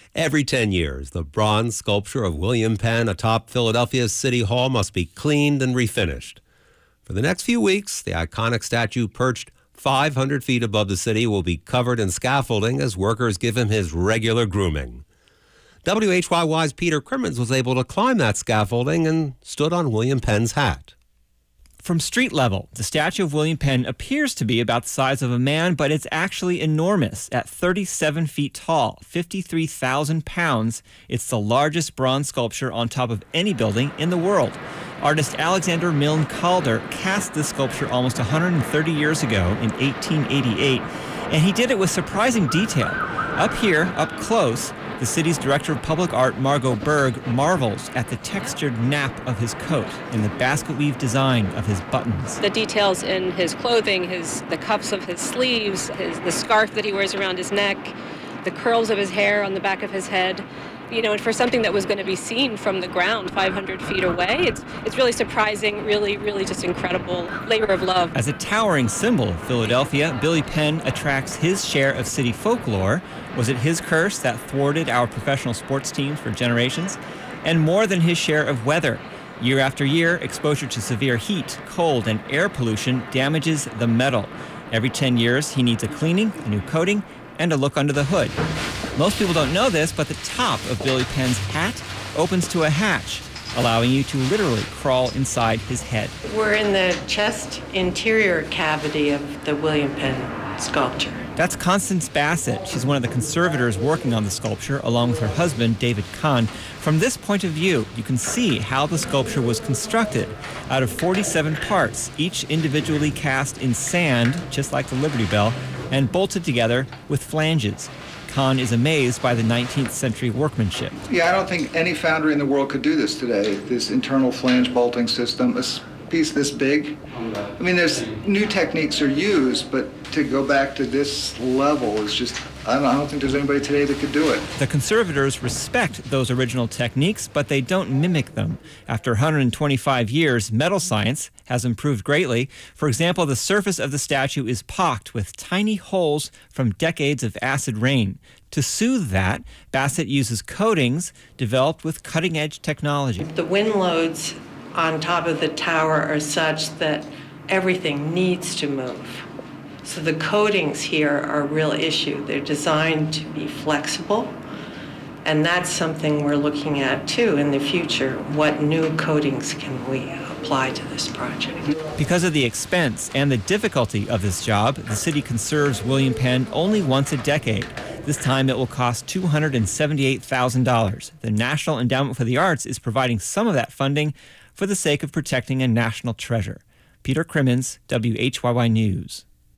Every 10 years, the bronze sculpture of William Penn atop Philadelphia's City Hall must be cleaned and refinished. For the next few weeks, the iconic statue perched 500 feet above the city will be covered in scaffolding as workers give him his regular grooming. WHYY's Peter Crimmins was able to climb that scaffolding and stood on William Penn's hat. From street level, the statue of William Penn appears to be about the size of a man, but it's actually enormous. At 37 feet tall, 53,000 pounds, it's the largest bronze sculpture on top of any building in the world. Artist Alexander Milne Calder cast this sculpture almost 130 years ago in 1888, and he did it with surprising detail. Up here, up close, the city's director of public art, Margot Berg, marvels at the textured nap of his coat and the basket-weave design of his buttons. The details in his clothing, the cuffs of his sleeves, the scarf that he wears around his neck, the curls of his hair on the back of his head. And for something that was going to be seen from the ground 500 feet away, it's really surprising, really just incredible labor of love. As a towering symbol of Philadelphia, Billy Penn attracts his share of city folklore. Was it his curse that thwarted our professional sports teams for generations? And more than his share of weather. Year after year, exposure to severe heat, cold, and air pollution damages the metal. Every 10 years, he needs a cleaning, a new coating, and a look under the hood. Most people don't know this, but the top of Billy Penn's hat opens to a hatch, allowing you to literally crawl inside his head. We're in the chest interior cavity of the William Penn sculpture. That's Constance Bassett. She's one of the conservators working on the sculpture, along with her husband, David Kahn. From this point of view, you can see how the sculpture was constructed. Out of 47 parts, each individually cast in sand, just like the Liberty Bell, and bolted together with flanges. Kahn is amazed by the 19th century workmanship. Yeah, I don't think any foundry in the world could do this today, this internal flange bolting system. A piece this big. I mean, there's new techniques are used, but to go back to this level is just, I don't think there's anybody today that could do it. The conservators respect those original techniques, but they don't mimic them. After 125 years, metal science has improved greatly. For example, the surface of the statue is pocked with tiny holes from decades of acid rain. To soothe that, Bassett uses coatings developed with cutting-edge technology. The wind loads on top of the tower are such that everything needs to move. So the coatings here are a real issue. They're designed to be flexible, and that's something we're looking at too in the future. What new coatings can we apply to this project? Because of the expense and the difficulty of this job, the city conserves William Penn only once a decade. This time it will cost $278,000. The National Endowment for the Arts is providing some of that funding for the sake of protecting a national treasure. Peter Crimmins, WHYY News.